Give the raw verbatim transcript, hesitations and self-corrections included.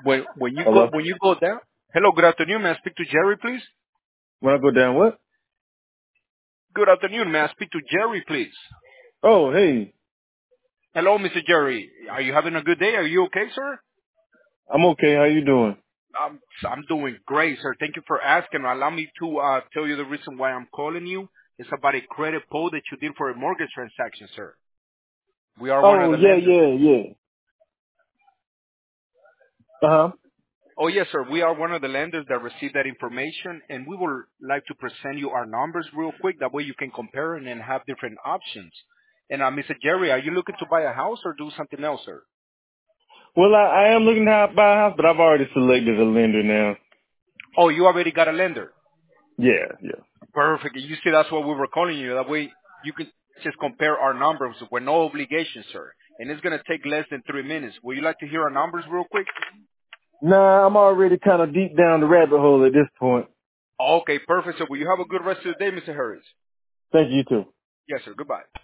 When when you go Hello? when you go down. Hello, good afternoon. May I speak to Jerry, please? When I go down what? Good afternoon. May I speak to Jerry, please? Oh, hey. Hello, Mister Jerry. Are you having a good day? Are you okay, sir? I'm okay. How you doing? I'm I'm doing great, sir. Thank you for asking. Allow me to uh, tell you the reason why I'm calling you. It's about a credit pull that you did for a mortgage transaction, sir. We are one of Oh, the yeah, lenders. yeah, yeah. Uh-huh. Oh, yes, sir. We are one of the lenders that received that information, and we would like to present you our numbers real quick. That way you can compare and then have different options. And uh, Mister Jerry, are you looking to buy a house or do something else, sir? Well, I, I am looking to buy a house, but I've already selected a lender now. Oh, you already got a lender. Yeah, yeah. Perfect. You see, that's why we were calling you. That way you can just compare our numbers with no obligation, sir. And it's going to take less than three minutes. Would you like to hear our numbers real quick? Nah, I'm already kind of deep down the rabbit hole at this point. Okay, perfect. So will you have a good rest of the day, Mister Harris? Thank you, too. Yes, sir. Goodbye.